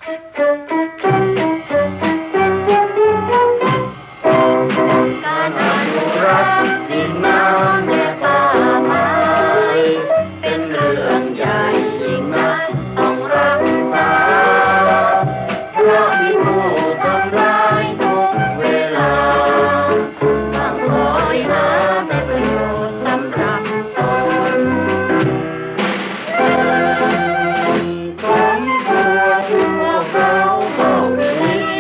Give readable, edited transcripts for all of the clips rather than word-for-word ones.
การอนุรักษ์ดินน้ำและป่าไม้เป็นเรื่องใหญ่ยิ่งนักต้องรักษาเพราะมีผู้ทำลายทุกเวลาต่างคอยหาแต่ประโยชน์สำหรับตนสมควรพวกเราก็มี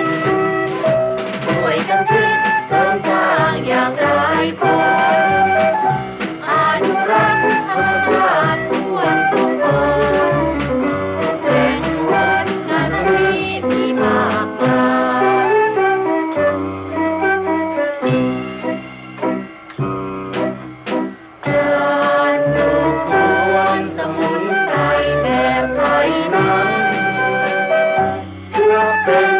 ช่วยกันคิดเสริมสร้างอย่างไรผลอนุรักษ์ธรรมชาติทั่วทุกคนแห่งผลงานนี้มีมากมายการปลูกสวนสมุนไพรแบบไทยนั้นนับเป็น